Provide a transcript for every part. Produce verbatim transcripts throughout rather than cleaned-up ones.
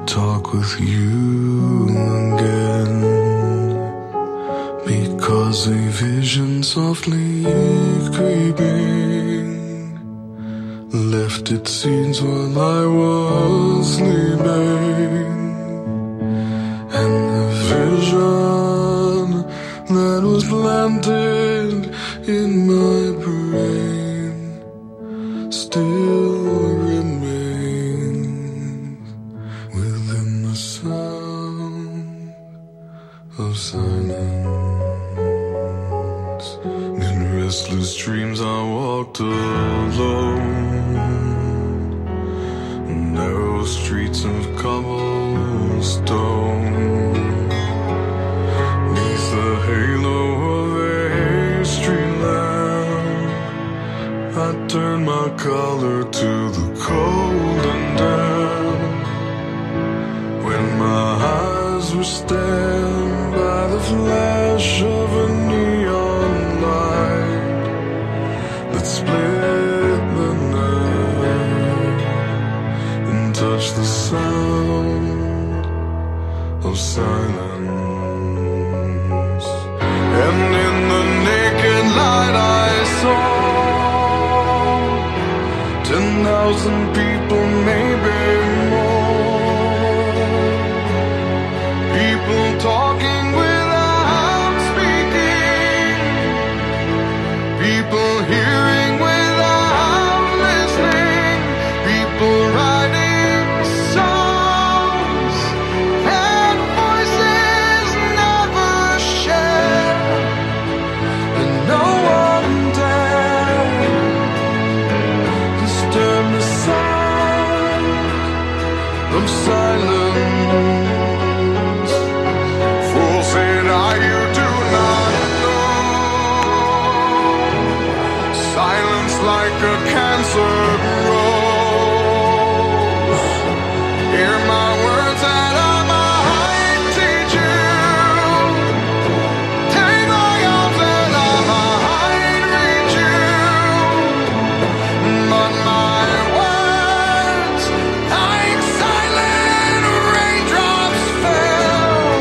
talk with you again, because a vision softly creeping left its scenes while I was sleeping, and the vision that was planted in my brain still remains within the sound of silence. In restless dreams I walked alone, narrow streets of cobblestone, neath the halo of a street lamp. I turned my collar to the cold and damp, when my eyes were stabbed by the flash of a neon light that split the night and touched the sound of silence. And in the naked light I saw ten thousand people, maybe more, people talking without speaking, people hearing without listening, people writing songs and voices never shared, and no one dared disturb the sound of silence. Fool said I, you do not know, silence like a cancer grows. Hear my words that I might teach you, take my arms that I might reach you, but my words like silent raindrops fell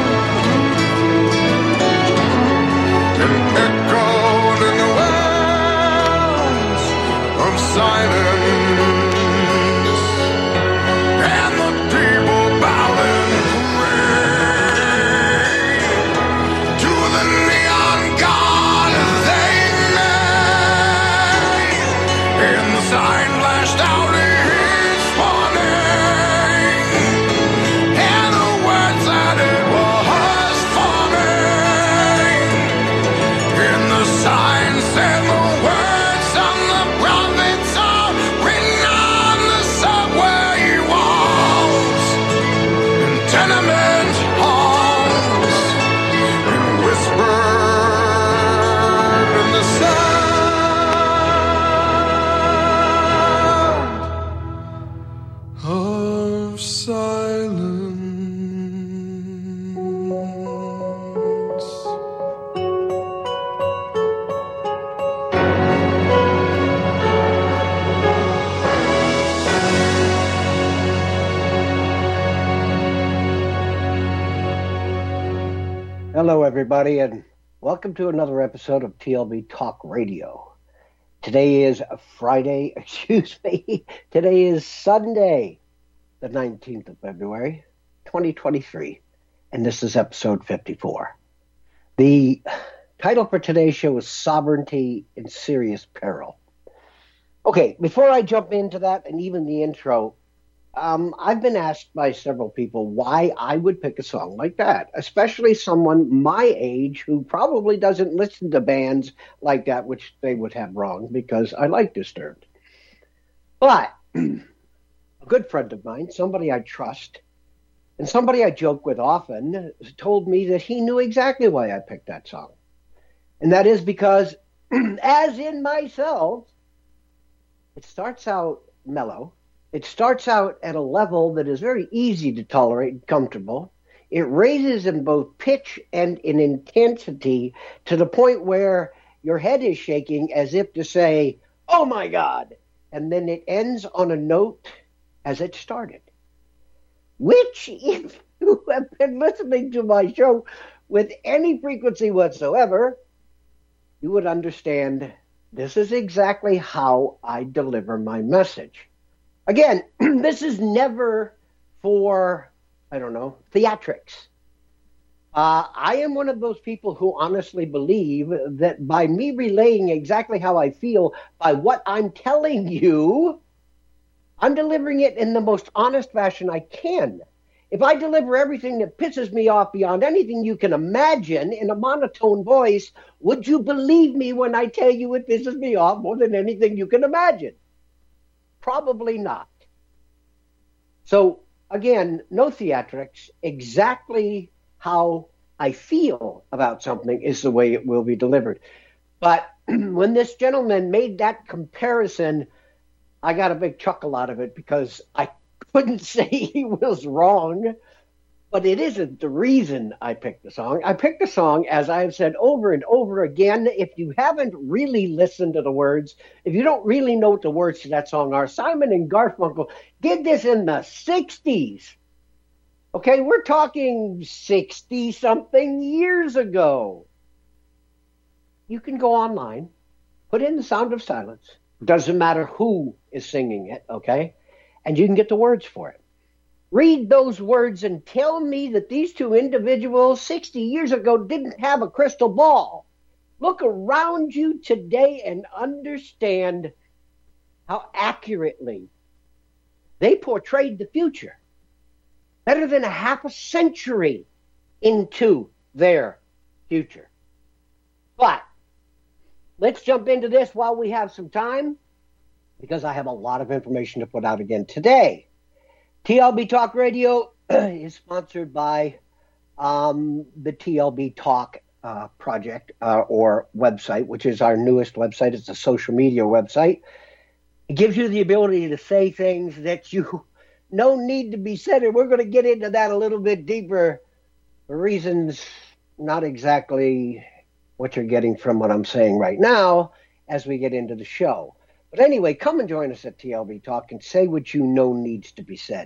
and echoed in the wells of silence, and the people bowed and prayed to the neon god they made, and the sign flashed out its warning, and the words that it was forming, and the sign said the words of the prophets are written on the subway walls, in tenement halls, and whispered in the sound of silence. Hello, everybody, and welcome to another episode of T L B Talk Radio. Today is Friday, excuse me, today is Sunday, the nineteenth of February, twenty twenty-three, and this is episode fifty-four. The title for today's show is Sovereignty in Serious Peril. Okay, before I jump into that and even the intro, Um, I've been asked by several people why I would pick a song like that, especially someone my age who probably doesn't listen to bands like that, which they would have wrong because I like Disturbed. But a good friend of mine, somebody I trust, and somebody I joke with often, told me that he knew exactly why I picked that song. And that is because, as in myself, it starts out mellow. It starts out at a level that is very easy to tolerate and comfortable. It raises in both pitch and in intensity to the point where your head is shaking as if to say, oh my God. And then it ends on a note as it started. which, if you have been listening to my show with any frequency whatsoever, you would understand this is exactly how I deliver my message. Again, this is never for, I don't know, theatrics. Uh, I am one of those people who honestly believe that by me relaying exactly how I feel by what I'm telling you, I'm delivering it in the most honest fashion I can. If I deliver everything that pisses me off beyond anything you can imagine in a monotone voice, would you believe me when I tell you it pisses me off more than anything you can imagine? Probably not. So, again, no theatrics. Exactly how I feel about something is the way it will be delivered. But when this gentleman made that comparison, I got a big chuckle out of it because I couldn't say he was wrong, but it isn't the reason I picked the song. I picked the song, as I have said over and over again. If you haven't really listened to the words, if you don't really know what the words to that song are, Simon and Garfunkel did this in the sixties. Okay, we're talking sixty-something years ago. You can go online, put in The Sound of Silence. Doesn't matter who is singing it, okay? And you can get the words for it. Read those words and tell me that these two individuals sixty years ago didn't have a crystal ball. Look around you today and understand how accurately they portrayed the future. Better than a half a century into their future. But let's jump into this while we have some time, because I have a lot of information to put out again today. T L B Talk Radio is sponsored by um, the T L B Talk uh, project uh, or website, which is our newest website. It's a social media website. It gives you the ability to say things that you no need to be said, and we're going to get into that a little bit deeper for reasons not exactly what you're getting from what I'm saying right now as we get into the show. But anyway, come and join us at T L B Talk and say what you know needs to be said.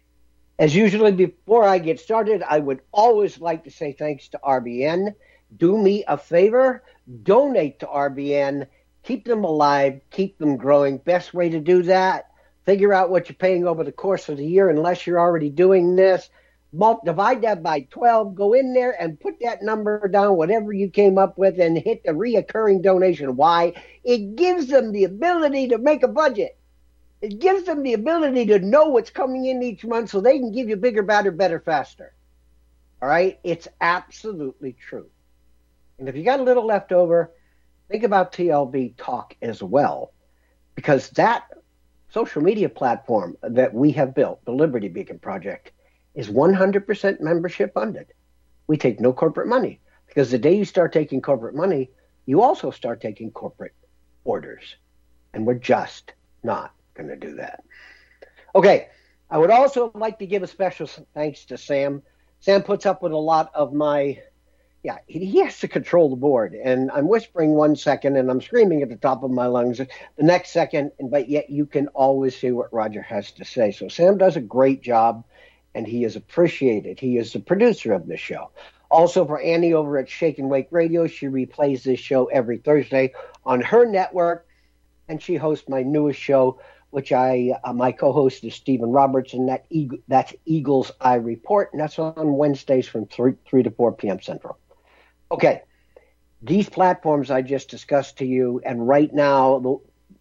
As usually, before I get started, I would always like to say thanks to R B N. Do me a favor, donate to R B N. Keep them alive, keep them growing. Best way to do that, figure out what you're paying over the course of the year, unless you're already doing this. Divide that by twelve, go in there and put that number down, whatever you came up with, and hit the reoccurring donation. Why? It gives them the ability to make a budget. It gives them the ability to know what's coming in each month so they can give you bigger, better, better, faster. All right? It's absolutely true. And if you got a little left over, think about T L B Talk as well, because that social media platform that we have built, the Liberty Beacon Project, is one hundred percent membership funded. We take no corporate money, because the day you start taking corporate money, you also start taking corporate orders. And we're just not going to do that. Okay, I would also like to give a special thanks to Sam. Sam puts up with a lot of my, yeah, he has to control the board. And I'm whispering one second and I'm screaming at the top of my lungs the next second, but yet you can always see what Roger has to say. So Sam does a great job. And he is appreciated. He is the producer of this show. Also, for Annie over at Shake and Wake Radio, she replays this show every Thursday on her network, and she hosts my newest show, which I uh, my co-host is Stephen Roberts, and that Eagle, that's Eagles Eye Report, and that's on Wednesdays from three, three to four p.m. Central. Okay, these platforms I just discussed to you, and right now,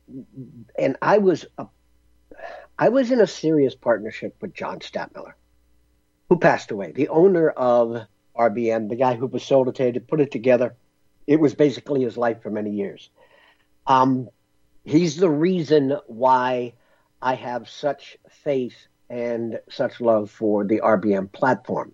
and I was a, I was in a serious partnership with John Stadtmiller, who passed away, the owner of R B N, the guy who facilitated, put it together. It was basically his life for many years. Um, he's the reason why I have such faith and such love for the R B N platform.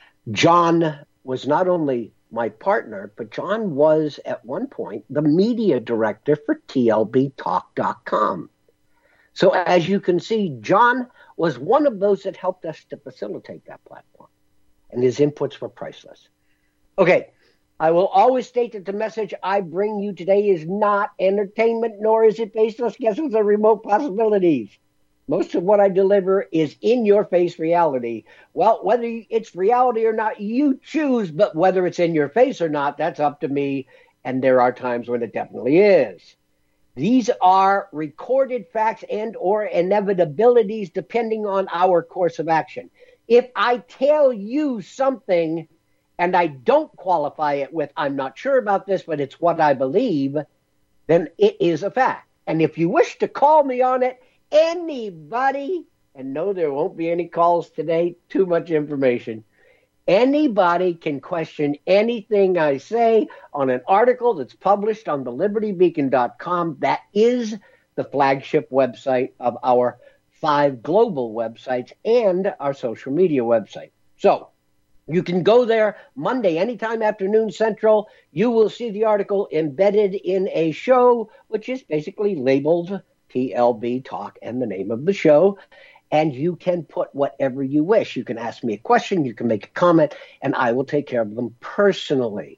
John was not only my partner, but John was at one point the media director for T L B talk dot com. So as you can see, John was one of those that helped us to facilitate that platform, and his inputs were priceless. Okay, I will always state that the message I bring you today is not entertainment, nor is it baseless guesses or remote possibilities. Most of what I deliver is in your face reality. Well, whether it's reality or not, you choose, but whether it's in your face or not, that's up to me. And there are times when it definitely is. These are recorded facts and or inevitabilities depending on our course of action. If I tell you something and I don't qualify it with, I'm not sure about this, but it's what I believe, then it is a fact. And if you wish to call me on it, anybody, and no, there won't be any calls today, too much information. Anybody can question anything I say on an article that's published on the liberty beacon dot com. That is the flagship website of our five global websites and our social media website. So you can go there Monday, anytime afternoon Central. You will see the article embedded in a show, which is basically labeled T L B Talk and the name of the show. And you can put whatever you wish. You can ask me a question, you can make a comment, and I will take care of them personally.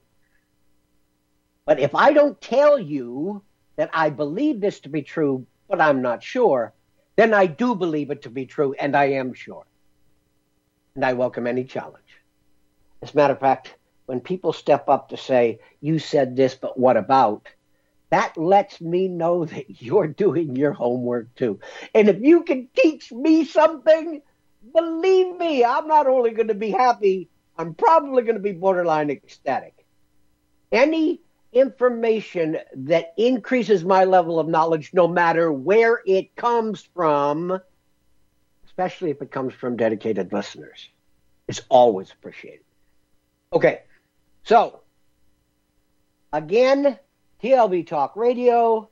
But if I don't tell you that I believe this to be true, but I'm not sure, then I do believe it to be true, and I am sure. And I welcome any challenge. As a matter of fact, when people step up to say, you said this, but what about? That lets me know that you're doing your homework too. And if you can teach me something, believe me, I'm not only going to be happy, I'm probably going to be borderline ecstatic. Any information that increases my level of knowledge, no matter where it comes from, especially if it comes from dedicated listeners, is always appreciated. Okay, so again, T L B Talk Radio,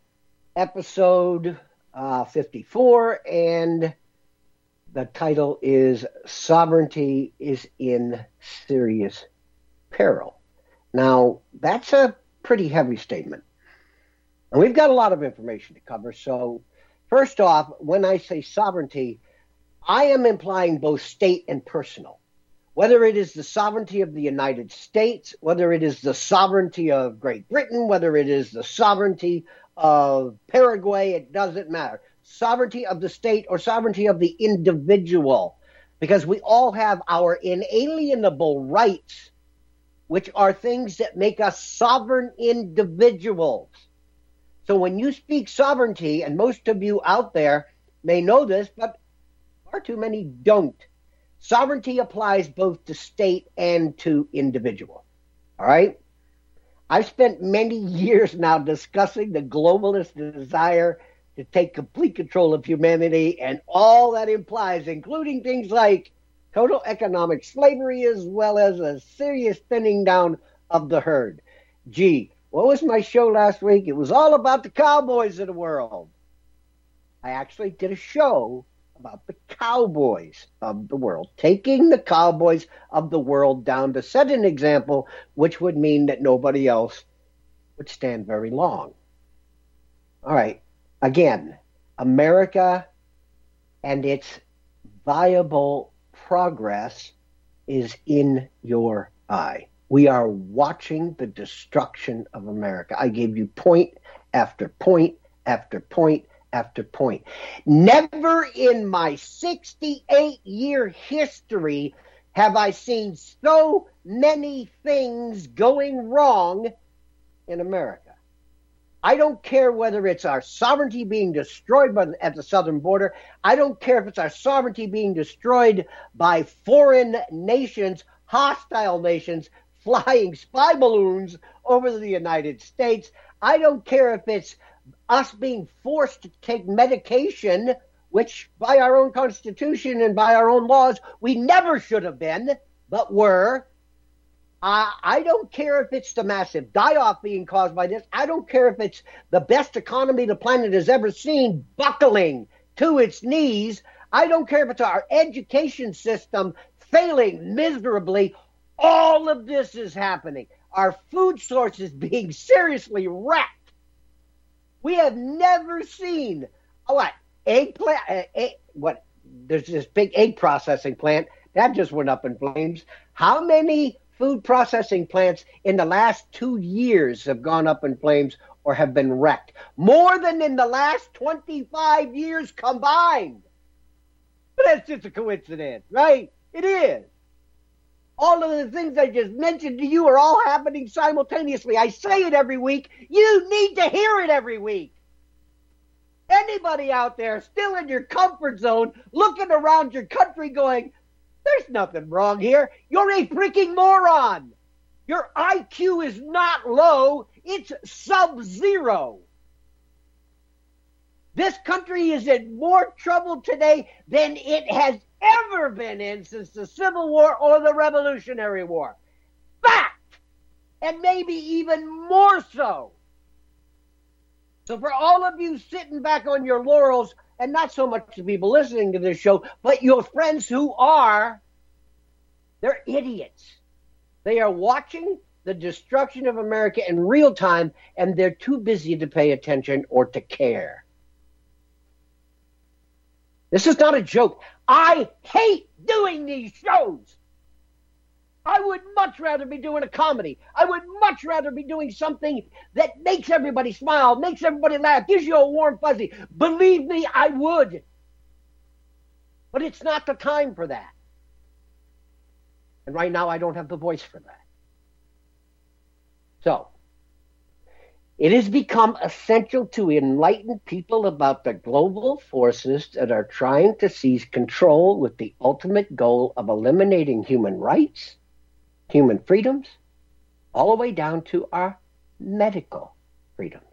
episode uh, fifty-four, and the title is Sovereignty is in Serious Peril. Now, that's a pretty heavy statement. And we've got a lot of information to cover. So, first off, when I say sovereignty, I am implying both state and personal. Whether it is the sovereignty of the United States, whether it is the sovereignty of Great Britain, whether it is the sovereignty of Paraguay, it doesn't matter. Sovereignty of the state or sovereignty of the individual, because we all have our inalienable rights, which are things that make us sovereign individuals. So when you speak sovereignty, and most of you out there may know this, but far too many don't, sovereignty applies both to state and to individual. All right? I've spent many years now discussing the globalist desire to take complete control of humanity and all that implies, including things like total economic slavery as well as a serious thinning down of the herd. Gee, what was my show last week? It was all about the cowboys of the world. I actually did a show about the cowboys of the world, taking the cowboys of the world down to set an example, which would mean that nobody else would stand very long. All right. Again, America and its viable progress is in your eye. We are watching the destruction of America. I gave you point after point after point after point. Never in my sixty-eight year history have I seen so many things going wrong in America. I don't care whether it's our sovereignty being destroyed by, at the southern border. I don't care if it's our sovereignty being destroyed by foreign nations, hostile nations, flying spy balloons over the United States. I don't care if it's us being forced to take medication, which by our own constitution and by our own laws, we never should have been, but were. Uh, I don't care if it's the massive die-off being caused by this. I don't care if it's the best economy the planet has ever seen buckling to its knees. I don't care if it's our education system failing miserably. All of this is happening. Our food sources being seriously wrecked. We have never seen oh, what egg plant. Uh, egg, what there's this big egg processing plant that just went up in flames. How many food processing plants in the last two years have gone up in flames or have been wrecked? More than in the last twenty-five years combined. But that's just a coincidence, right? It is. All of the things I just mentioned to you are all happening simultaneously. I say it every week. You need to hear it every week. Anybody out there still in your comfort zone, looking around your country going, there's nothing wrong here. You're a freaking moron. Your I Q is not low. It's sub-zero. This country is in more trouble today than it has ever been in since the Civil War or the Revolutionary War. Fact! And maybe even more so. So for all of you sitting back on your laurels, and not so much the people listening to this show, but your friends who are, they're idiots. They are watching the destruction of America in real time, and they're too busy to pay attention or to care. This is not a joke. I hate doing these shows. I would much rather be doing a comedy. I would much rather be doing something that makes everybody smile, makes everybody laugh, gives you a warm fuzzy. Believe me, I would. But it's not the time for that. And right now, I don't have the voice for that. So, it has become essential to enlighten people about the global forces that are trying to seize control with the ultimate goal of eliminating human rights, human freedoms, all the way down to our medical freedoms.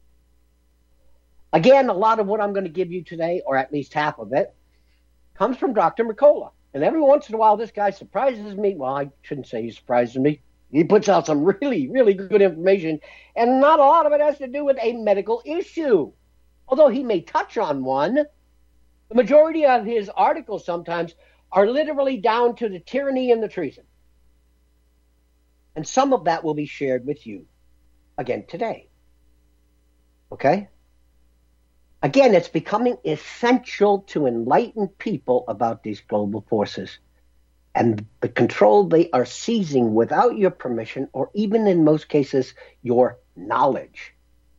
Again, a lot of what I'm going to give you today, or at least half of it, comes from Doctor Mercola. And every once in a while, this guy surprises me. Well, I shouldn't say he surprises me. He puts out some really, really good information, and not a lot of it has to do with a medical issue. Although he may touch on one, the majority of his articles sometimes are literally down to the tyranny and the treason. And some of that will be shared with you again today. Okay? Again, it's becoming essential to enlighten people about these global forces and the control they are seizing without your permission, or even in most cases, your knowledge.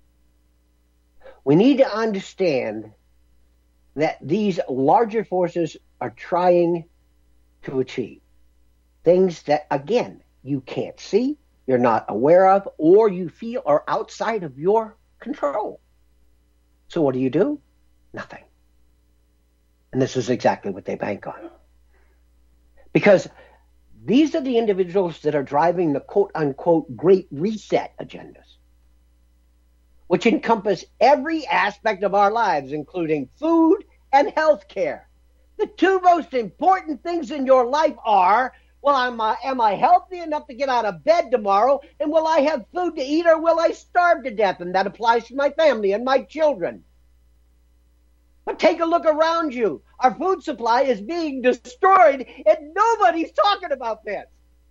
We need to understand that these larger forces are trying to achieve things that, again, you can't see, you're not aware of, or you feel are outside of your control. So what do you do? Nothing. And this is exactly what they bank on. Because these are the individuals that are driving the quote-unquote Great Reset agendas, which encompass every aspect of our lives, including food and health care. The two most important things in your life are, well, am I, am I healthy enough to get out of bed tomorrow, and will I have food to eat, or will I starve to death? And that applies to my family and my children. But take a look around you. Our food supply is being destroyed, and nobody's talking about this.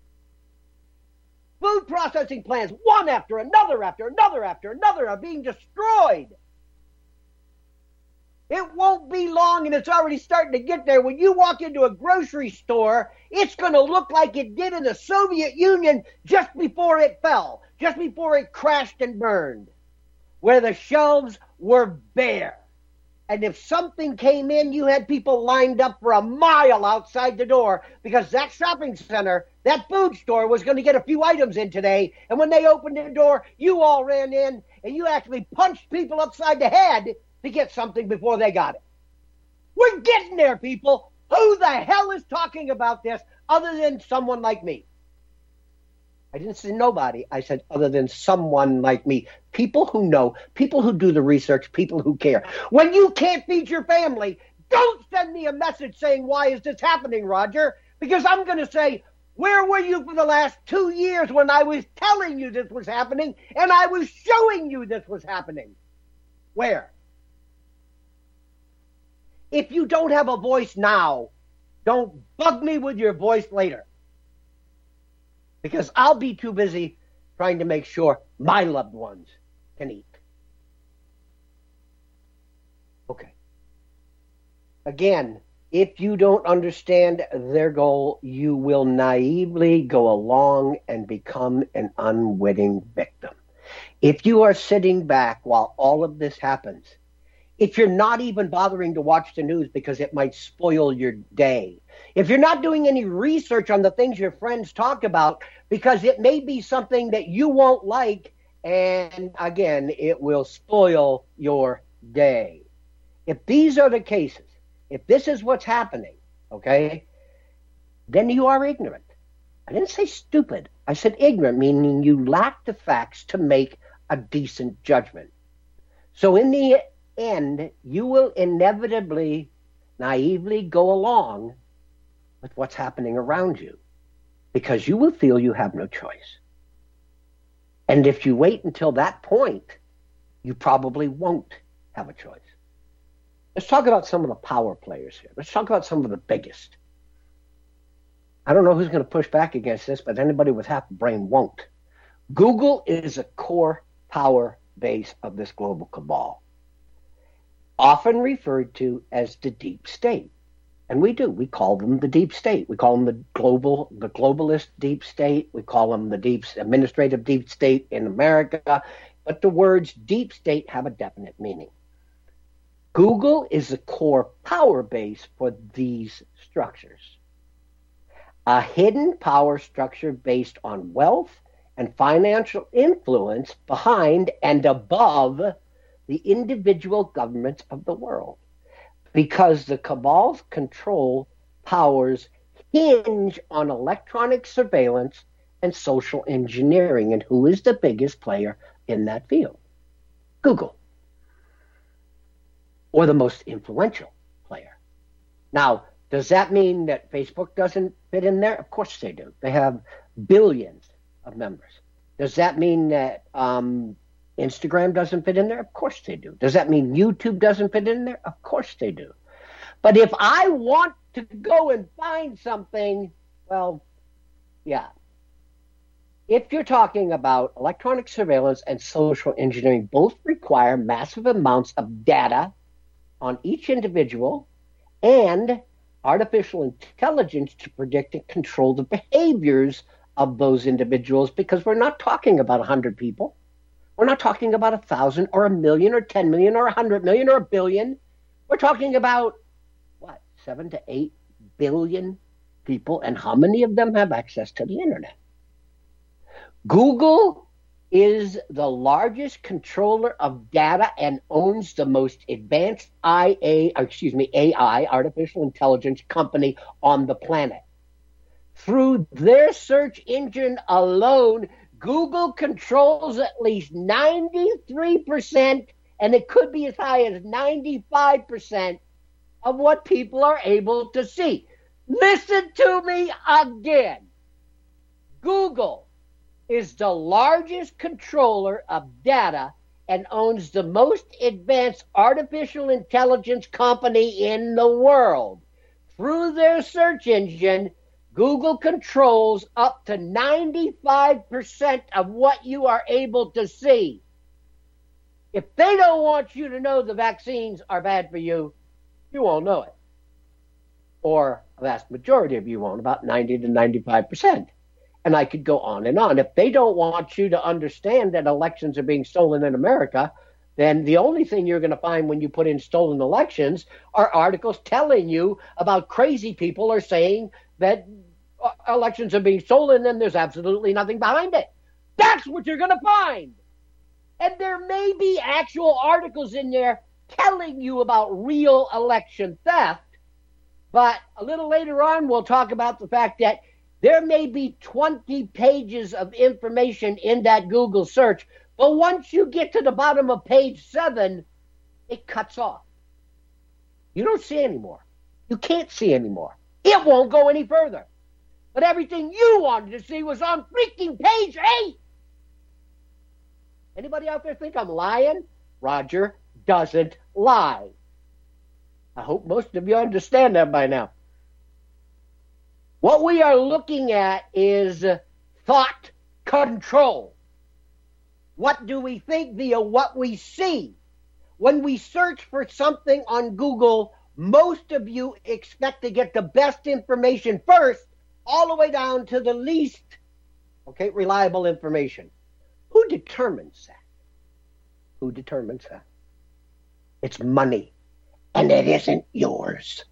Food processing plants, one after another, after another, after another, are being destroyed. It won't be long, and it's already starting to get there. When you walk into a grocery store, it's going to look like it did in the Soviet Union just before it fell, just before it crashed and burned, where the shelves were bare. And if something came in, you had people lined up for a mile outside the door because that shopping center, that food store was going to get a few items in today. And when they opened the door, you all ran in and you actually punched people upside the head to get something before they got it. We're getting there, people. Who the hell is talking about this other than someone like me? I didn't say nobody. I said other than someone like me. People who know, people who do the research, people who care. When you can't feed your family, don't send me a message saying, why is this happening, Roger? Because I'm going to say, where were you for the last two years when I was telling you this was happening and I was showing you this was happening? Where? If you don't have a voice now, don't bug me with your voice later. Because I'll be too busy trying to make sure my loved ones can eat. Okay. Again, if you don't understand their goal, you will naively go along and become an unwitting victim. If you are sitting back while all of this happens, If you're not even bothering to watch the news because it might spoil your day. If you're not doing any research on the things your friends talk about because it may be something that you won't like, and again, it will spoil your day. If these are the cases, if this is what's happening, okay, then you are ignorant. I didn't say stupid. I said ignorant, meaning you lack the facts to make a decent judgment. So in the end, you will inevitably, naively go along with what's happening around you because you will feel you have no choice. And if you wait until that point, you probably won't have a choice. Let's talk about some of the power players here. Let's talk about some of the biggest. I don't know who's going to push back against this, but anybody with half a brain won't. Google is a core power base of this global cabal, often referred to as the deep state. And we do. We call them the deep state. We call them the global, the globalist deep state. We call them the deep administrative deep state in America. But the words deep state have a definite meaning. Google is the core power base for these structures. A hidden power structure based on wealth and financial influence behind and above the individual governments of the world. Because the cabal's control powers hinge on electronic surveillance and social engineering. And who is the biggest player in that field? Google. Or the most influential player. Now, does that mean that Facebook doesn't fit in there? Of course they do. They have billions of members. Does that mean that um, Instagram doesn't fit in there? Of course they do. Does that mean YouTube doesn't fit in there? Of course they do. But if I want to go and find something, well, yeah. If you're talking about electronic surveillance and social engineering, both require massive amounts of data on each individual and artificial intelligence to predict and control the behaviors of those individuals, because we're not talking about one hundred people. We're not talking about a thousand or a million or ten million or a hundred million or a billion. We're talking about, what, seven to eight billion people, and how many of them have access to the internet? Google is the largest controller of data and owns the most advanced I A, excuse me, A I, artificial intelligence company on the planet. Through their search engine alone, Google controls at least ninety-three percent, and it could be as high as ninety-five percent of what people are able to see. Listen to me again. Google is the largest controller of data and owns the most advanced artificial intelligence company in the world. Through their search engine, Google controls up to ninety-five percent of what you are able to see. If they don't want you to know the vaccines are bad for you, you won't know it. Or a vast majority of you won't, about ninety to ninety-five percent. And I could go on and on. If they don't want you to understand that elections are being stolen in America, then the only thing you're going to find when you put in stolen elections are articles telling you about crazy people are saying that elections are being stolen and there's absolutely nothing behind it. That's what you're going to find. And there may be actual articles in there telling you about real election theft. But a little later on, we'll talk about the fact that there may be twenty pages of information in that Google search, but once you get to the bottom of page seven, it cuts off. You don't see anymore. You can't see anymore. It won't go any further. But everything you wanted to see was on freaking page eight. Anybody out there think I'm lying? Roger doesn't lie. I hope most of you understand that by now. What we are looking at is thought control. What do we think via what we see? When we search for something on Google, most of you expect to get the best information first, all the way down to the least, okay, reliable information. Who determines that? Who determines that? It's money, and it isn't yours.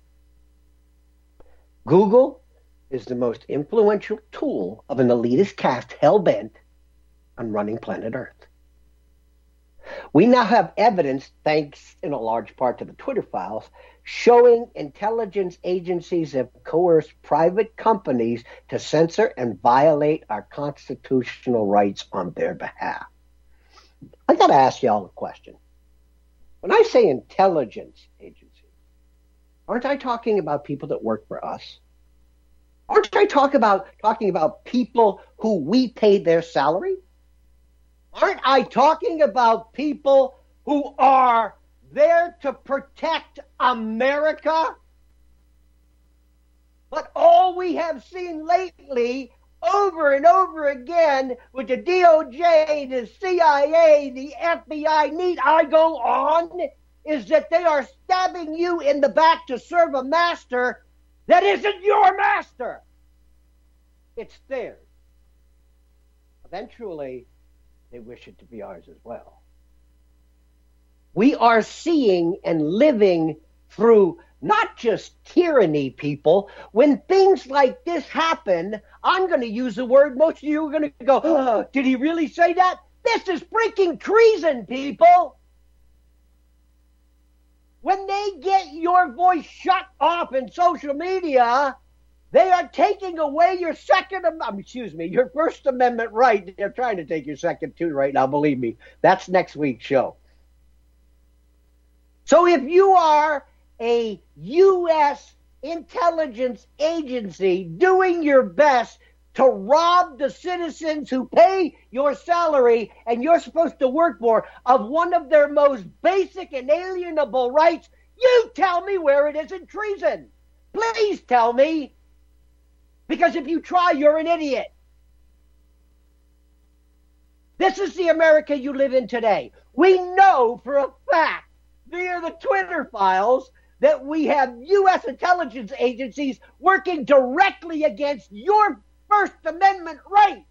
Google is the most influential tool of an elitist caste hell-bent on running planet Earth. We now have evidence, thanks in a large part to the Twitter files, showing intelligence agencies have coerced private companies to censor and violate our constitutional rights on their behalf. I got to ask y'all a question. When I say intelligence agencies, aren't I talking about people that work for us? Aren't I talk about, talking about people who we pay their salary? Aren't I talking about people who are there to protect America? But all we have seen lately, over and over again, with the D O J, the C I A, the F B I, need I go on, is that they are stabbing you in the back to serve a master that isn't your master. It's theirs. Eventually, they wish it to be ours as well. We are seeing and living through not just tyranny, people. When things like this happen, I'm going to use a word most of you are going to go, oh, did he really say that? This is freaking treason, people. When they get your voice shut off in social media, they are taking away your second, excuse me, your First Amendment right. They're trying to take your second too right now, believe me. That's next week's show. So if you are a U S intelligence agency doing your best to rob the citizens who pay your salary and you're supposed to work for of one of their most basic and alienable rights, you tell me where it isn't treason. Please tell me. Because if you try, you're an idiot. This is the America you live in today. We know for a fact, via the Twitter files, that we have U S intelligence agencies working directly against your First Amendment right.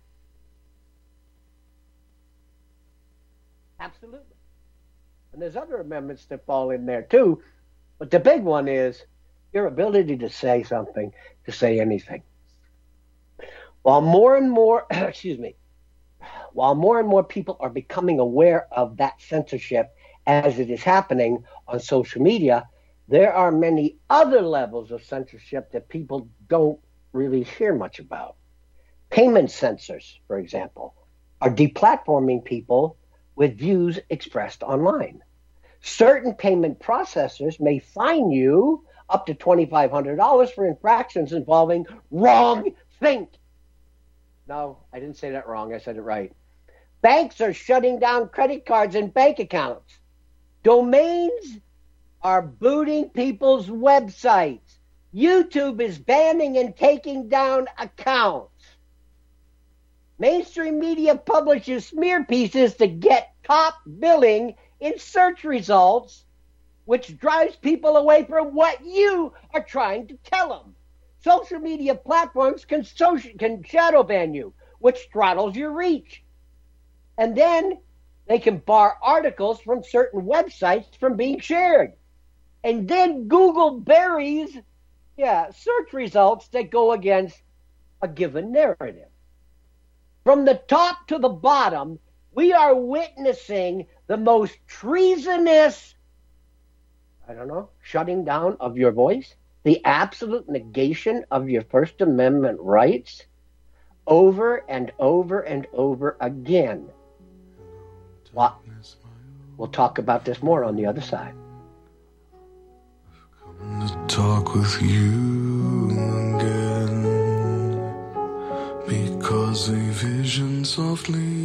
Absolutely. And there's other amendments that fall in there too. But the big one is your ability to say something, to say anything. While more and more, excuse me, while more and more people are becoming aware of that censorship as it is happening on social media, there are many other levels of censorship that people don't really hear much about. Payment censors, for example, are deplatforming people with views expressed online. Certain payment processors may fine you up to twenty-five hundred dollars for infractions involving wrong think. No, I didn't say that wrong. I said it right. Banks are shutting down credit cards and bank accounts. Domains are booting people's websites. YouTube is banning and taking down accounts. Mainstream media publishes smear pieces to get top billing in search results, which drives people away from what you are trying to tell them. Social media platforms can, social, can shadow ban you, which throttles your reach. And then they can bar articles from certain websites from being shared. And then Google buries, yeah, search results that go against a given narrative. From the top to the bottom, we are witnessing the most treasonous, I don't know, shutting down of your voice, the absolute negation of your First Amendment rights over and over and over again. Well, we'll talk about this more on the other side. Come to talk with you again, because a vision softly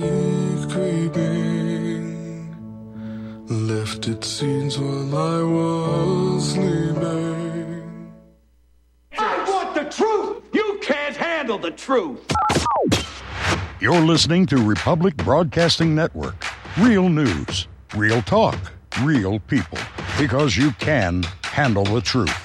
creeping left its seeds while I was sleeping. I want the truth! You can't handle the truth! You're listening to Republic Broadcasting Network. Real news, real talk, real people. Because you can handle the truth.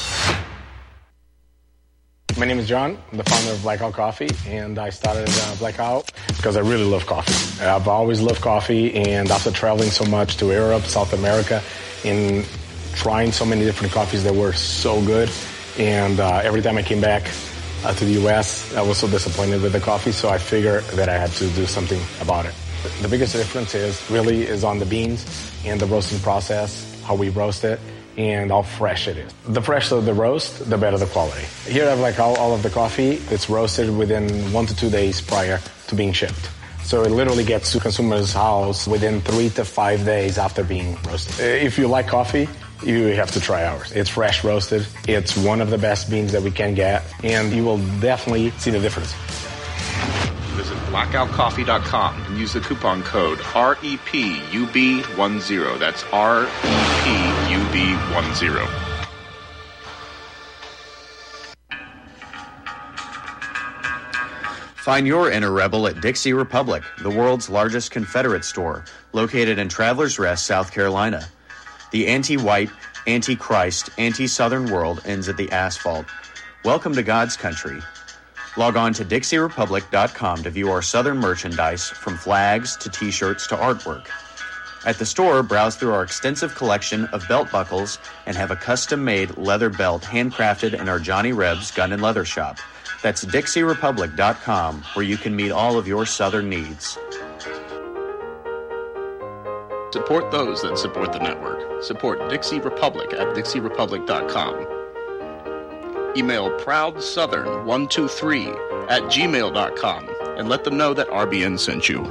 My name is John. I'm the founder of Blackout Coffee, and I started uh, Blackout because I really love coffee. I've always loved coffee, and after traveling so much to Europe, South America, in trying so many different coffees that were so good. And uh, every time I came back uh, to the U S, I was so disappointed with the coffee, so I figured that I had to do something about it. The biggest difference is really is on the beans and the roasting process, how we roast it, and how fresh it is. The fresher the roast, the better the quality. Here I have like all, all of the coffee. It's roasted within one to two days prior to being shipped. So it literally gets to consumers' house within three to five days after being roasted. If you like coffee, you have to try ours. It's fresh roasted. It's one of the best beans that we can get, and you will definitely see the difference. Visit blackout coffee dot com and use the coupon code R E P U B ten. That's R E P U B ten. Find your inner rebel at Dixie Republic, the world's largest Confederate store, located in Travelers Rest, South Carolina. The anti-white, anti-Christ, anti-Southern world ends at the asphalt. Welcome to God's country. Log on to Dixie Republic dot com to view our Southern merchandise, from flags to t-shirts to artwork. At the store, browse through our extensive collection of belt buckles and have a custom-made leather belt handcrafted in our Johnny Rebs Gun and Leather Shop. That's Dixie Republic dot com, where you can meet all of your Southern needs. Support those that support the network. Support Dixie Republic at Dixie Republic dot com. Email proud southern one two three at gmail dot com and let them know that R B N sent you.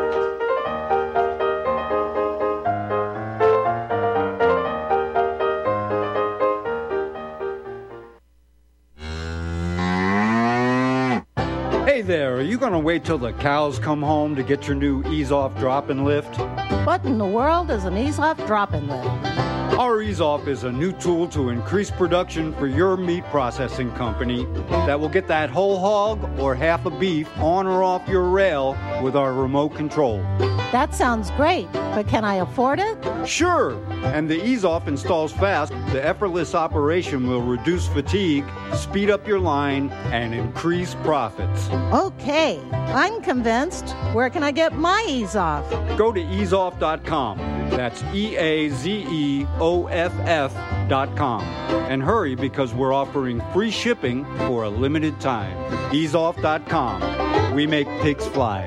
Hey there, are you going to wait till the cows come home to get your new Ease-Off drop-and lift? What in the world is an Ease-Off drop-and lift? Our Ease-Off is a new tool to increase production for your meat processing company that will get that whole hog or half a beef on or off your rail with our remote control. That sounds great, but can I afford it? Sure, and the Ease-Off installs fast. The effortless operation will reduce fatigue, speed up your line, and increase profits. Okay, I'm convinced. Where can I get my Ease-Off? Go to ease off dot com. That's E A Z E O F F dot com. And hurry, because we're offering free shipping for a limited time. ease off dot com. We make pigs fly.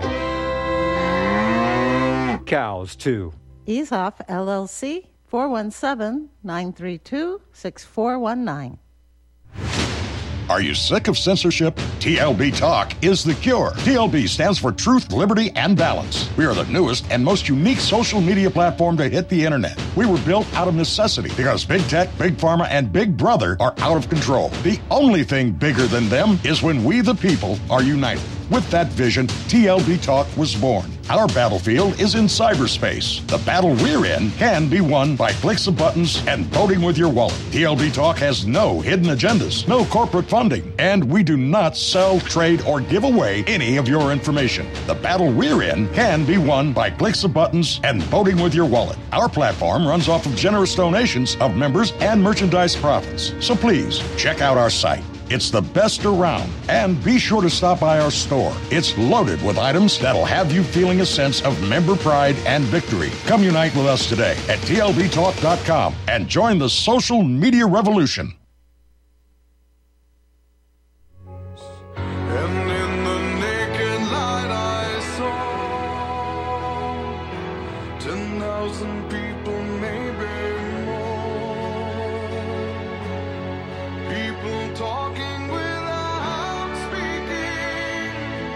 Cows, too. Ease-Off, L L C, four one seven, nine three two, six four one nine. Are you sick of censorship? T L B Talk is the cure. T L B stands for Truth, Liberty, and Balance. We are the newest and most unique social media platform to hit the internet. We were built out of necessity because Big Tech, Big Pharma, and Big Brother are out of control. The only thing bigger than them is when we the people are united. With that vision, T L B Talk was born. Our battlefield is in cyberspace. The battle we're in can be won by clicks of buttons and voting with your wallet. T L B Talk has no hidden agendas, no corporate funding, and we do not sell, trade, or give away any of your information. The battle we're in can be won by clicks of buttons and voting with your wallet. Our platform runs off of generous donations of members and merchandise profits. So please, check out our site. It's the best around. And be sure to stop by our store. It's loaded with items that'll have you feeling a sense of member pride and victory. Come unite with us today at T L B talk dot com and join the social media revolution. And in the naked light I saw ten thousand people, maybe more. People talking without speaking.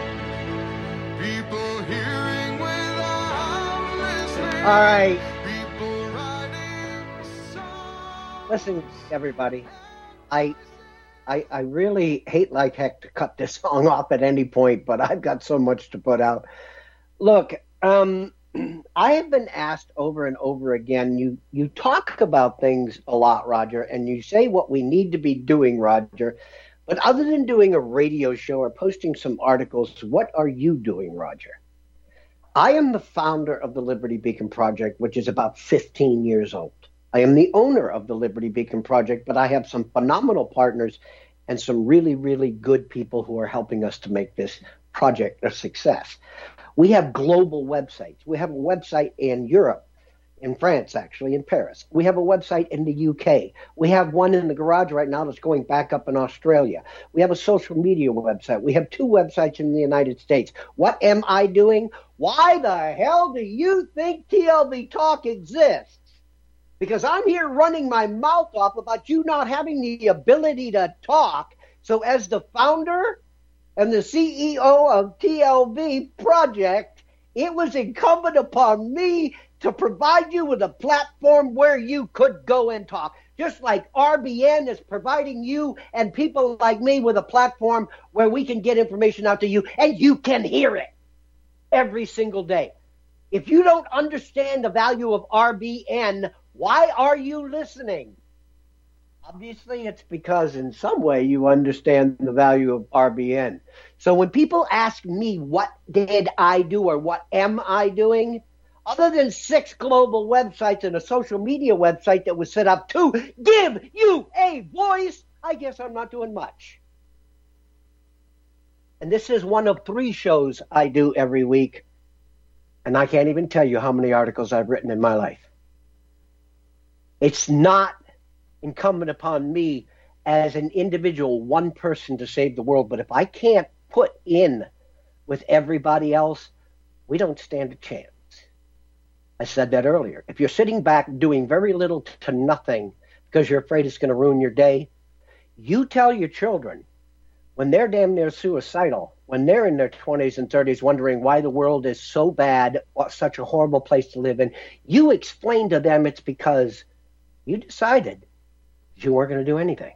People hearing without listening. All right. People writing songs. Listen, everybody, I, I, I really hate like heck to cut this song off at any point, but I've got so much to put out. Look, um, I have been asked over and over again, you, you talk about things a lot, Roger, and you say what we need to be doing, Roger, but other than doing a radio show or posting some articles, what are you doing, Roger? I am the founder of the Liberty Beacon Project, which is about fifteen years old. I am the owner of the Liberty Beacon Project, but I have some phenomenal partners and some really, really good people who are helping us to make this project a success. We have global websites. We have a website in Europe. in France, actually, in Paris. We have a website in the U K. We have one in the garage right now that's going back up in Australia. We have a social media website. We have two websites in the United States. What am I doing? Why the hell do you think T L B Talk exists? Because I'm here running my mouth off about you not having the ability to talk. So as the founder and the C E O of T L B Project, it was incumbent upon me to provide you with a platform where you could go and talk. Just like R B N is providing you and people like me with a platform where we can get information out to you and you can hear it every single day. If you don't understand the value of R B N, why are you listening? Obviously, it's because in some way you understand the value of R B N. So when people ask me, what did I do or what am I doing? Other than six global websites and a social media website that was set up to give you a voice, I guess I'm not doing much. And this is one of three shows I do every week. And I can't even tell you how many articles I've written in my life. It's not incumbent upon me as an individual, one person to save the world. But if I can't put in with everybody else, we don't stand a chance. I said that earlier. If you're sitting back doing very little to nothing because you're afraid it's going to ruin your day, you tell your children when they're damn near suicidal, when they're in their twenties and thirties wondering why the world is so bad, or such a horrible place to live in, you explain to them it's because you decided you weren't going to do anything.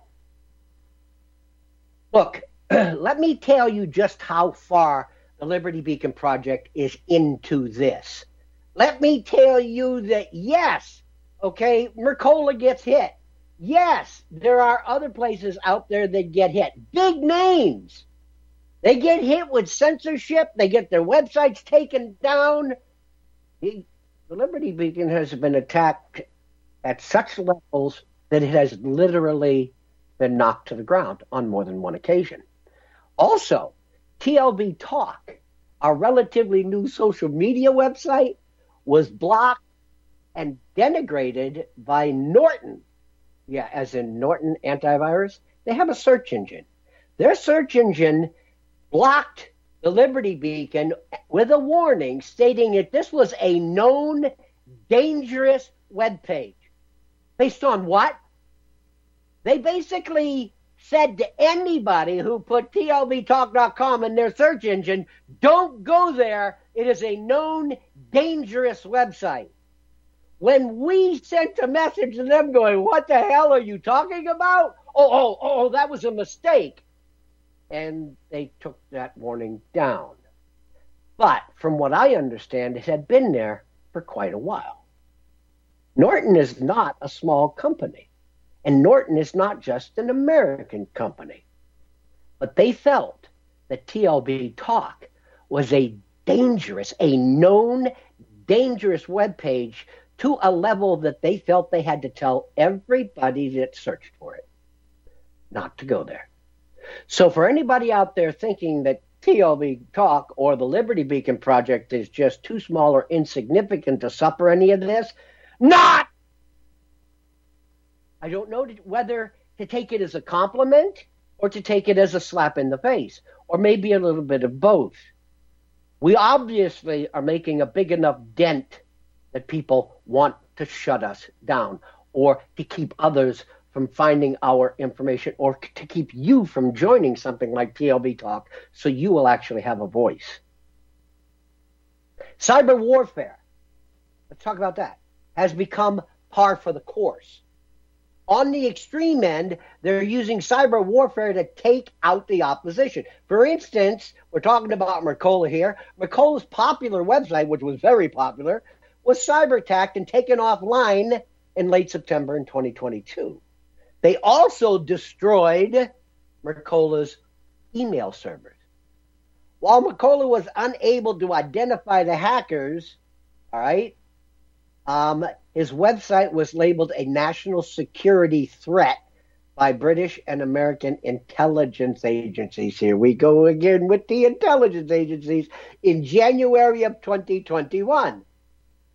Look, let me tell you just how far the Liberty Beacon Project is into this. Let me tell you that, yes, okay, Mercola gets hit. Yes, there are other places out there that get hit. Big names. They get hit with censorship. They get their websites taken down. The Liberty Beacon has been attacked at such levels that it has literally been knocked to the ground on more than one occasion. Also, T L B Talk, our relatively new social media website, was blocked and denigrated by Norton. Yeah, as in Norton Antivirus. They have a search engine. Their search engine blocked the Liberty Beacon with a warning stating that this was a known dangerous webpage. Based on what? They basically said to anybody who put T L B talk dot com in their search engine, don't go there. It is a known dangerous website. When we sent a message to them going, what the hell are you talking about? Oh, oh, oh, that was a mistake. And they took that warning down. But from what I understand, it had been there for quite a while. Norton is not a small company. And Norton is not just an American company. But they felt that T L B Talk was a dangerous, a known dangerous webpage to a level that they felt they had to tell everybody that searched for it not to go there. So for anybody out there thinking that T L B Talk or the Liberty Beacon Project is just too small or insignificant to suffer any of this, not! I don't know whether to take it as a compliment or to take it as a slap in the face, or maybe a little bit of both. We obviously are making a big enough dent that people want to shut us down or to keep others from finding our information or to keep you from joining something like T L B Talk so you will actually have a voice. Cyber warfare, let's talk about that, has become par for the course. On the extreme end, they're using cyber warfare to take out the opposition. For instance, we're talking about Mercola here. Mercola's popular website, which was very popular, was cyber attacked and taken offline in late September in twenty twenty-two. They also destroyed Mercola's email servers. While Mercola was unable to identify the hackers, all right, um, his website was labeled a national security threat by British and American intelligence agencies. Here we go again with the intelligence agencies in January of twenty twenty-one.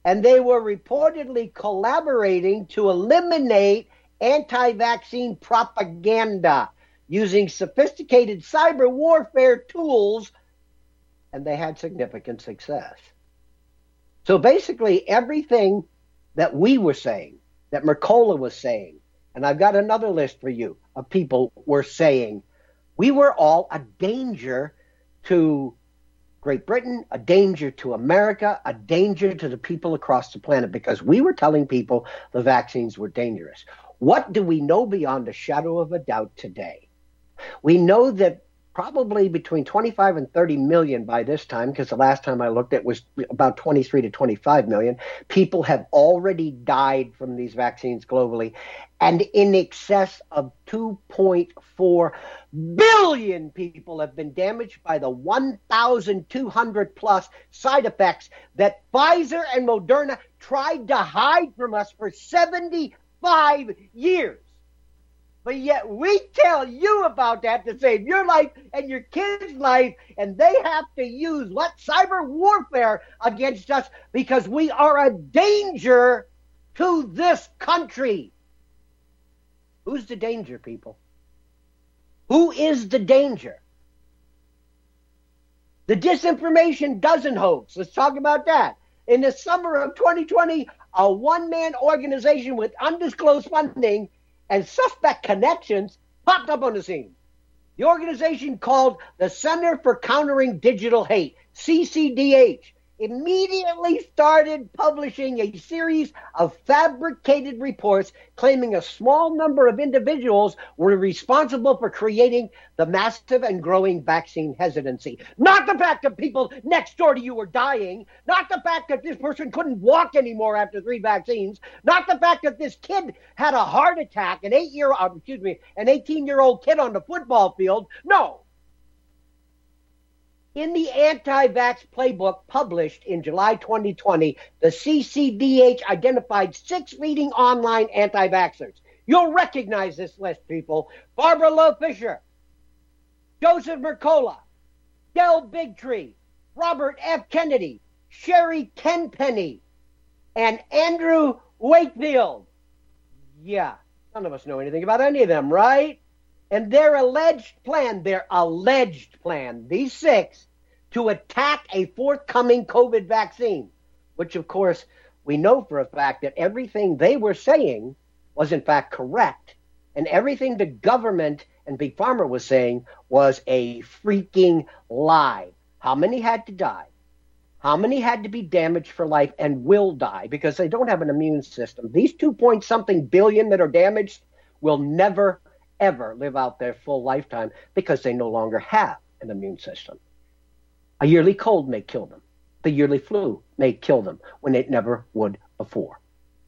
and they were reportedly collaborating to eliminate anti-vaccine propaganda using sophisticated cyber warfare tools, and they had significant success. So basically everything that we were saying, that Mercola was saying, and I've got another list for you of people were saying, we were all a danger to Great Britain, a danger to America, a danger to the people across the planet, because we were telling people the vaccines were dangerous. What do we know beyond a shadow of a doubt today? We know that probably between twenty-five and thirty million by this time, because the last time I looked it was about twenty-three to twenty-five million, people have already died from these vaccines globally, and in excess of two point four billion people have been damaged by the one thousand two hundred plus side effects that Pfizer and Moderna tried to hide from us for seventy-five years. But yet we tell you about that to save your life and your kid's life, and they have to use what? Cyber warfare against us because we are a danger to this country. Who's the danger, people? Who is the danger? The disinformation dozen hoax. Let's talk about that. In the summer of twenty twenty, a one-man organization with undisclosed funding and suspect connections popped up on the scene. The organization, called the Center for Countering Digital Hate, C C D H, immediately started publishing a series of fabricated reports claiming a small number of individuals were responsible for creating the massive and growing vaccine hesitancy. Not the fact that people next door to you were dying, not the fact that this person couldn't walk anymore after three vaccines, not the fact that this kid had a heart attack, an eight-year, uh, excuse me, an eighteen-year-old kid on the football field. No. In the anti-vax playbook published in July twenty twenty, the C C D H identified six leading online anti-vaxxers. You'll recognize this list, people. Barbara Lowe Fisher, Joseph Mercola, Del Bigtree, Robert F. Kennedy, Sherry Tenpenny, and Andrew Wakefield. Yeah, none of us know anything about any of them, right? And their alleged plan, their alleged plan, these six, to attack a forthcoming COVID vaccine, which, of course, we know for a fact that everything they were saying was, in fact, correct, and everything the government and Big Pharma was saying was a freaking lie. How many had to die? How many had to be damaged for life and will die because they don't have an immune system? These two point something billion that are damaged will never ever live out their full lifetime because they no longer have an immune system. A yearly cold may kill them. The yearly flu may kill them when it never would before.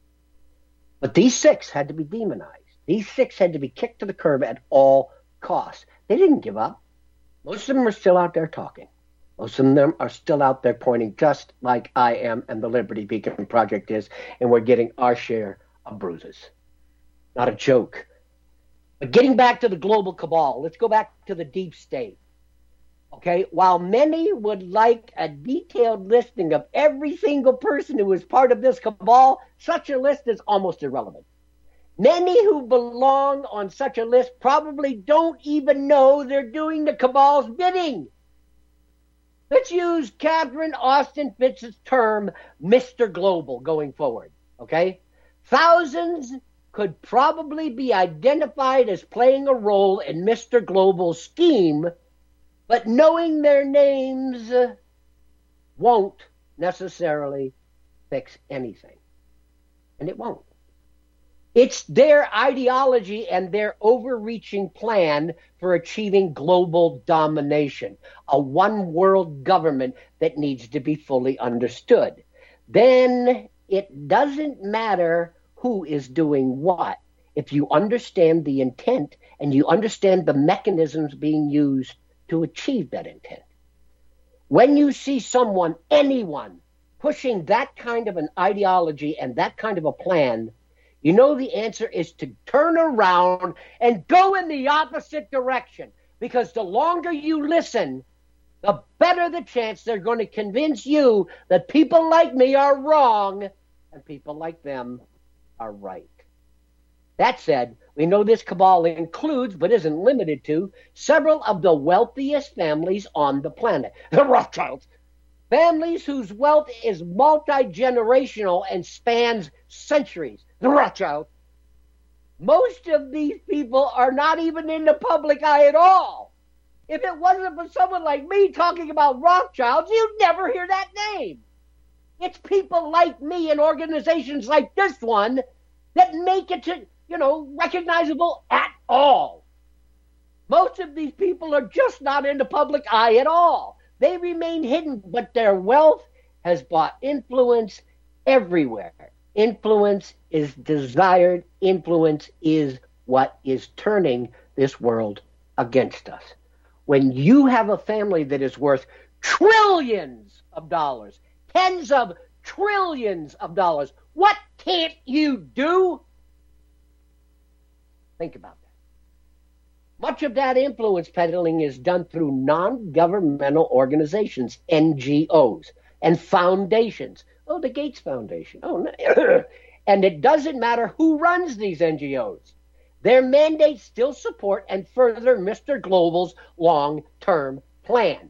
But these six had to be demonized. These six had to be kicked to the curb at all costs. They didn't give up. Most of them are still out there talking. Most of them are still out there pointing, just like I am and the Liberty Beacon Project is, and we're getting our share of bruises. Not a joke. But getting back to the global cabal, let's go back to the deep state. Okay, while many would like a detailed listing of every single person who is part of this cabal, such a list is almost irrelevant. Many who belong on such a list probably don't even know they're doing the cabal's bidding. Let's use Catherine Austin Fitz's term, Mister Global, going forward, okay? Thousands could probably be identified as playing a role in Mister Global's scheme, but knowing their names won't necessarily fix anything. And it won't. It's their ideology and their overreaching plan for achieving global domination, a one-world government that needs to be fully understood. Then it doesn't matter who is doing what. If you understand the intent and you understand the mechanisms being used to achieve that intent. When you see someone, anyone, pushing that kind of an ideology and that kind of a plan, you know the answer is to turn around and go in the opposite direction. Because the longer you listen, the better the chance they're going to convince you that people like me are wrong and people like them are right. That said, we know this cabal includes, but isn't limited to, several of the wealthiest families on the planet. The Rothschilds. Families whose wealth is multi-generational and spans centuries. The Rothschilds. Most of these people are not even in the public eye at all. If it wasn't for someone like me talking about Rothschilds, you'd never hear that name. It's people like me and organizations like this one that make it to, you know, recognizable at all. Most of these people are just not in the public eye at all. They remain hidden, but their wealth has brought influence everywhere. Influence is desired. Influence is what is turning this world against us. When you have a family that is worth trillions of dollars, tens of trillions of dollars, what can't you do? Think about that. Much of that influence peddling is done through non-governmental organizations, N G Os, and foundations. Oh, the Gates Foundation. Oh, no. And it doesn't matter who runs these N G Os. Their mandates still support and further Mister Global's long-term plan.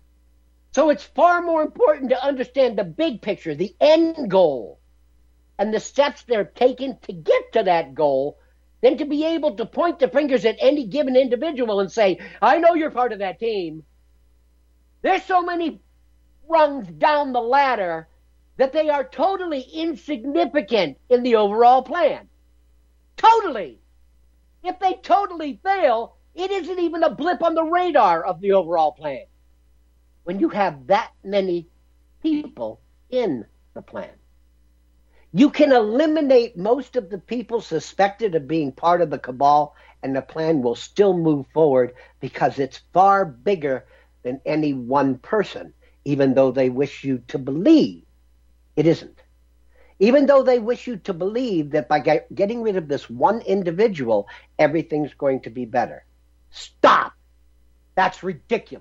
So it's far more important to understand the big picture, the end goal, and the steps they're taking to get to that goal than to be able to point the fingers at any given individual and say, I know you're part of that team. There's so many rungs down the ladder that they are totally insignificant in the overall plan. Totally. If they totally fail, it isn't even a blip on the radar of the overall plan. When you have that many people in the plan, you can eliminate most of the people suspected of being part of the cabal, and the plan will still move forward because it's far bigger than any one person, even though they wish you to believe it isn't. Even though they wish you to believe that by get, getting rid of this one individual, everything's going to be better. Stop. That's ridiculous.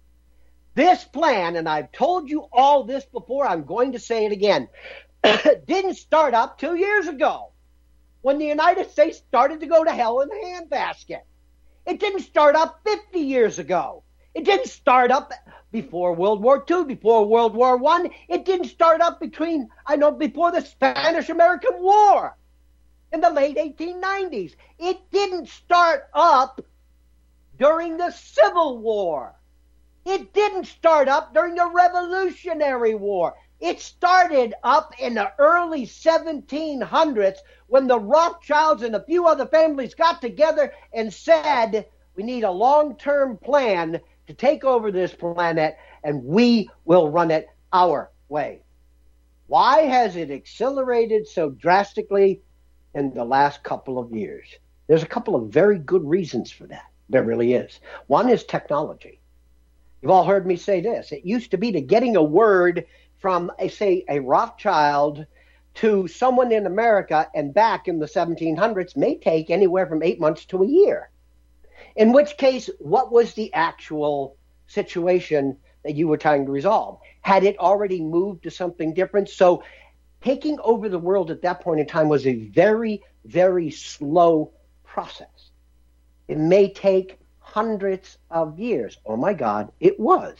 This plan, and I've told you all this before, I'm going to say it again, didn't start up two years ago when the United States started to go to hell in a handbasket. It didn't start up fifty years ago. It didn't start up before World War Two, before World War One. It didn't start up between, I know, before the Spanish-American War in the late eighteen nineties. It didn't start up during the Civil War. It didn't start up during the Revolutionary War. It started up in the early seventeen hundreds when the Rothschilds and a few other families got together and said, we need a long-term plan to take over this planet, and we will run it our way. Why has it accelerated so drastically in the last couple of years? There's a couple of very good reasons for that. There really is. One is technology. You've all heard me say this. It used to be that getting a word from, a, say, a Rothschild to someone in America and back in the seventeen hundreds may take anywhere from eight months to a year. In which case, what was the actual situation that you were trying to resolve? Had it already moved to something different? So taking over the world at that point in time was a very, very slow process. It may take hundreds of years. Oh, my God, it was.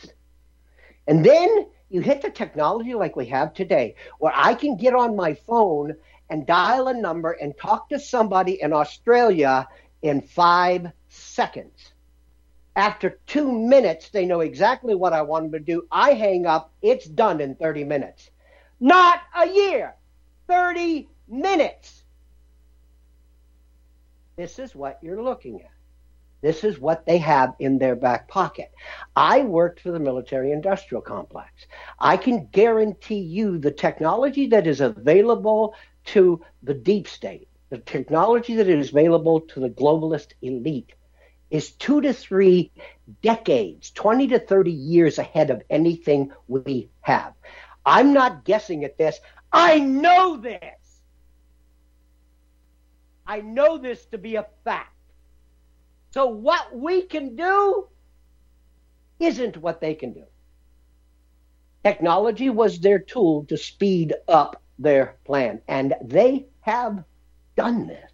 And then you hit the technology like we have today, where I can get on my phone and dial a number and talk to somebody in Australia in five seconds. After two minutes, they know exactly what I want them to do. I hang up. It's done in thirty minutes. Not a year. thirty minutes. This is what you're looking at. This is what they have in their back pocket. I worked for the military-industrial complex. I can guarantee you the technology that is available to the deep state, the technology that is available to the globalist elite, is two to three decades, twenty to thirty years ahead of anything we have. I'm not guessing at this. I know this. I know this to be a fact. So what we can do is isn't what they can do. Technology was their tool to speed up their plan, and they have done this.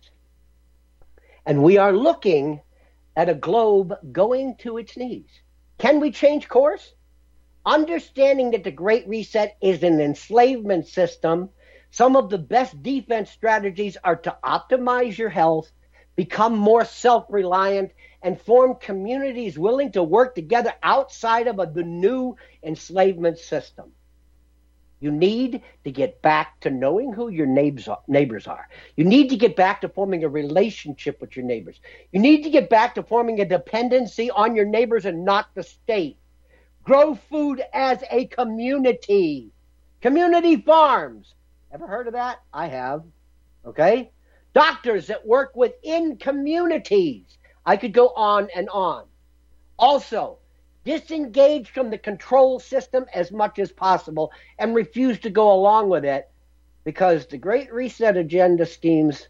And we are looking at a globe going to its knees. Can we change course? Understanding that the Great Reset is an enslavement system, some of the best defense strategies are to optimize your health, become more self-reliant, and form communities willing to work together outside of a, the new enslavement system. You need to get back to knowing who your neighbors are, neighbors are. You need to get back to forming a relationship with your neighbors. You need to get back to forming a dependency on your neighbors and not the state. Grow food as a community. Community farms. Ever heard of that? I have. Okay? Doctors that work within communities. I could go on and on. Also, disengage from the control system as much as possible and refuse to go along with it, because the Great Reset agenda schemes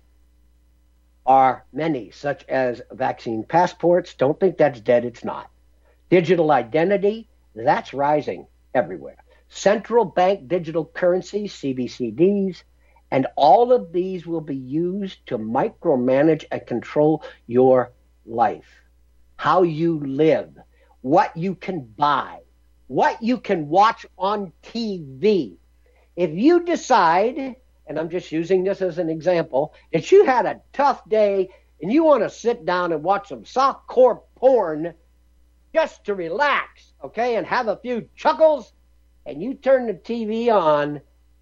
are many, such as vaccine passports. Don't think that's dead. It's not. Digital identity, that's rising everywhere. Central bank digital currencies, C B C Ds, and all of these will be used to micromanage and control your life, how you live, what you can buy, what you can watch on T V. If you decide, and I'm just using this as an example, that you had a tough day and you want to sit down and watch some softcore porn just to relax, okay, and have a few chuckles, and you turn the T V on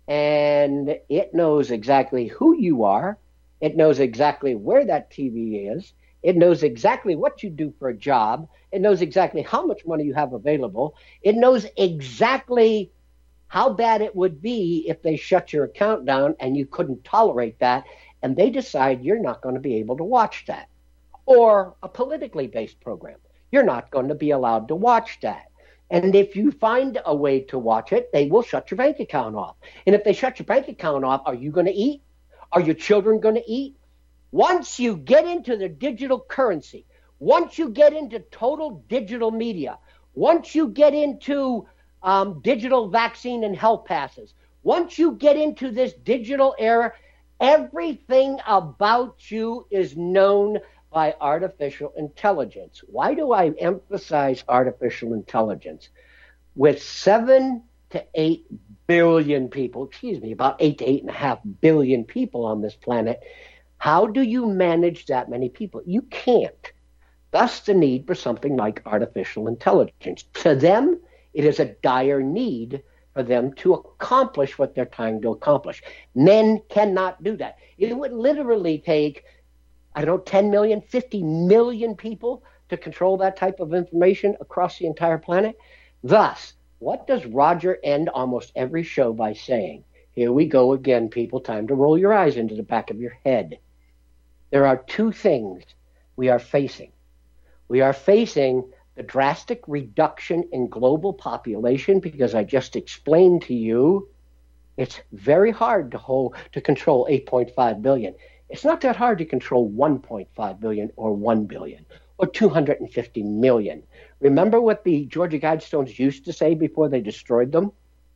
and it knows exactly who you are, it knows exactly where that T V is, it knows exactly what you do for a job. It knows exactly how much money you have available. It knows exactly how bad it would be if they shut your account down and you couldn't tolerate that, and they decide you're not going to be able to watch that. Or a politically based program. You're not going to be allowed to watch that. And if you find a way to watch it, they will shut your bank account off. And if they shut your bank account off, are you going to eat? Are your children going to eat? Once you get into the digital currency, once you get into total digital media, once you get into um, digital vaccine and health passes, once you get into this digital era, everything about you is known by artificial intelligence. Why do I emphasize artificial intelligence? With seven to eight billion people, excuse me, about eight to eight and a half billion people on this planet, how do you manage that many people? You can't. Thus the need for something like artificial intelligence. To them, it is a dire need for them to accomplish what they're trying to accomplish. Men cannot do that. It would literally take, I don't know, ten million, fifty million people to control that type of information across the entire planet. Thus, what does Roger end almost every show by saying? Here we go again, people. Time to roll your eyes into the back of your head. There are two things we are facing. We are facing the drastic reduction in global population, because I just explained to you it's very hard to hold to control eight point five billion. It's not that hard to control one point five billion or one billion or two hundred fifty million. Remember what the Georgia Guidestones used to say before they destroyed them?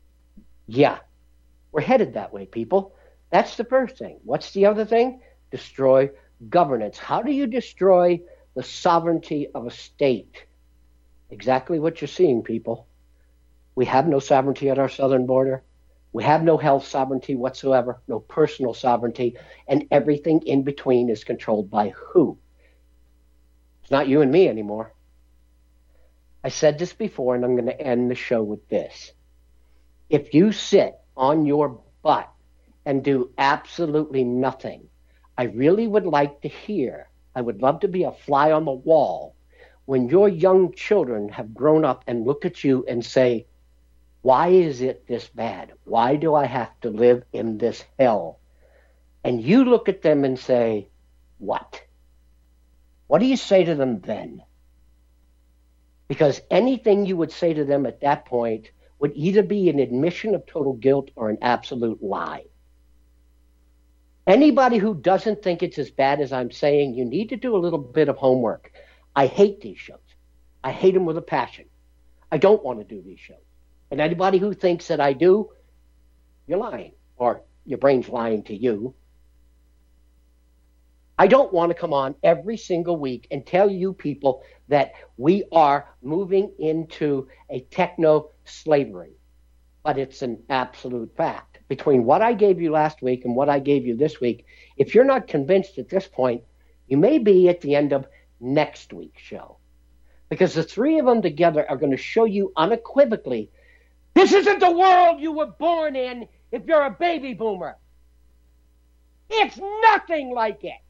Yeah, we're headed that way, people. That's the first thing. What's the other thing? Destroy governance. How do you destroy the sovereignty of a state? Exactly what you're seeing, people. We have no sovereignty at our southern border. We have no health sovereignty whatsoever, no personal sovereignty, and everything in between is controlled by who? It's not you and me anymore. I said this before, and I'm going to end the show with this. If you sit on your butt and do absolutely nothing, I really would like to hear, I would love to be a fly on the wall when your young children have grown up and look at you and say, why is it this bad? Why do I have to live in this hell? And you look at them and say, what? What do you say to them then? Because anything you would say to them at that point would either be an admission of total guilt or an absolute lie. Anybody who doesn't think it's as bad as I'm saying, you need to do a little bit of homework. I hate these shows. I hate them with a passion. I don't want to do these shows. And anybody who thinks that I do, you're lying, or your brain's lying to you. I don't want to come on every single week and tell you people that we are moving into a techno-slavery. But it's an absolute fact. Between what I gave you last week and what I gave you this week, if you're not convinced at this point, you may be at the end of next week's show. Because the three of them together are going to show you unequivocally, this isn't the world you were born in if you're a baby boomer. It's nothing like it.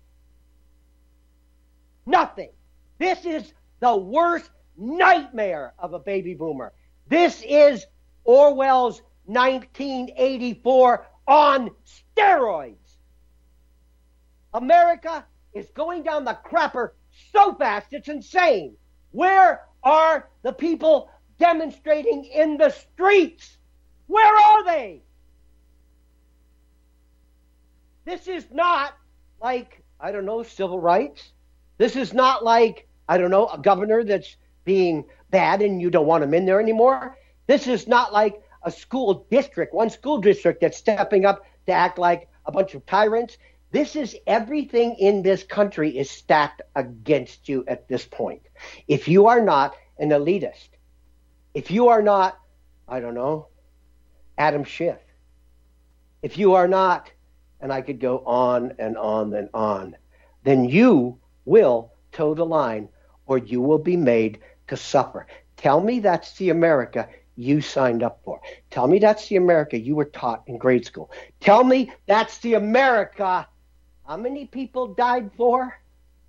Nothing. This is the worst nightmare of a baby boomer. This is Orwell's nineteen eighty-four on steroids. America is going down the crapper so fast, it's insane. Where are the people demonstrating in the streets? Where are they? This is not like, I don't know, civil rights. This is not like, I don't know, a governor that's being bad and you don't want him in there anymore. This is not like a school district, one school district that's stepping up to act like a bunch of tyrants. This is everything in this country is stacked against you at this point. If you are not an elitist, if you are not, I don't know, Adam Schiff, if you are not, and I could go on and on and on, then you will toe the line or you will be made to suffer. Tell me that's the America you signed up for. Tell me that's the America you were taught in grade school. Tell me that's the America how many people died for?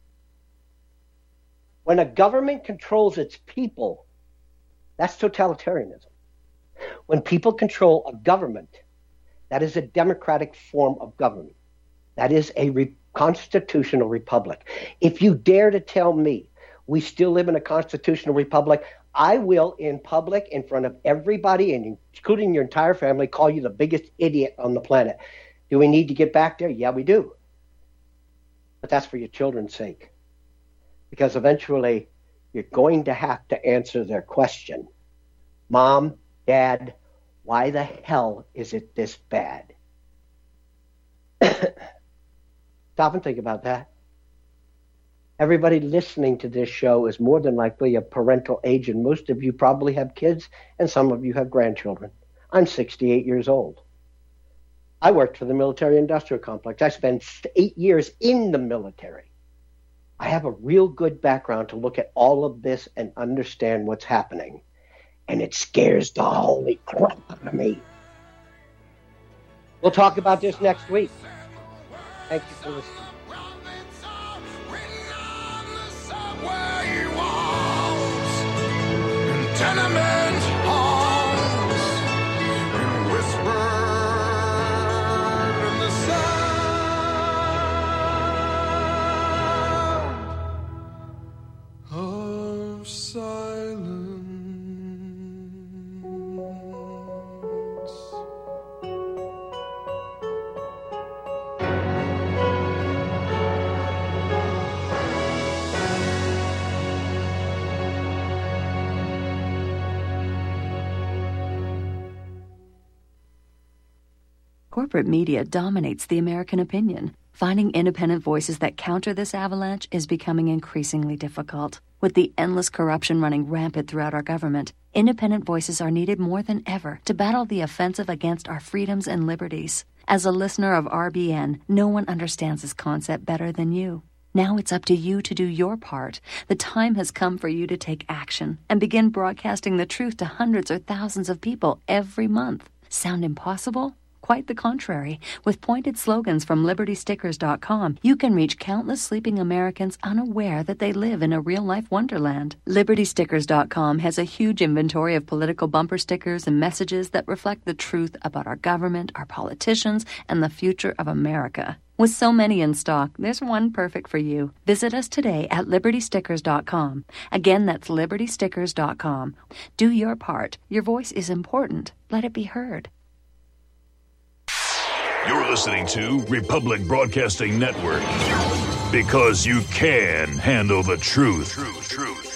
When a government controls its people, that's totalitarianism. When people control a government, that is a democratic form of government. That is a re- constitutional republic. If you dare to tell me we still live in a constitutional republic, I will, in public, in front of everybody, and including your entire family, call you the biggest idiot on the planet. Do we need to get back there? Yeah, we do. But that's for your children's sake. Because eventually you're going to have to answer their question. Mom, Dad, why the hell is it this bad? Stop and think about that. Everybody listening to this show is more than likely of parental age, and most of you probably have kids, and some of you have grandchildren. I'm sixty-eight years old. I worked for the military-industrial complex. I spent eight years in the military. I have a real good background to look at all of this and understand what's happening. And it scares the holy crap out of me. We'll talk about this next week. Thank you for listening. Tenement halls and whispered in the sound of silence. Corporate media dominates the American opinion. Finding independent voices that counter this avalanche is becoming increasingly difficult. With the endless corruption running rampant throughout our government, independent voices are needed more than ever to battle the offensive against our freedoms and liberties. As a listener of R B N, no one understands this concept better than you. Now it's up to you to do your part. The time has come for you to take action and begin broadcasting the truth to hundreds or thousands of people every month. Sound impossible? Quite the contrary. With pointed slogans from Liberty Stickers dot com, you can reach countless sleeping Americans unaware that they live in a real-life wonderland. Liberty Stickers dot com has a huge inventory of political bumper stickers and messages that reflect the truth about our government, our politicians, and the future of America. With so many in stock, there's one perfect for you. Visit us today at Liberty Stickers dot com. Again, that's Liberty Stickers dot com. Do your part. Your voice is important. Let it be heard. You're listening to Republic Broadcasting Network, because you can handle the truth. Truth, truth.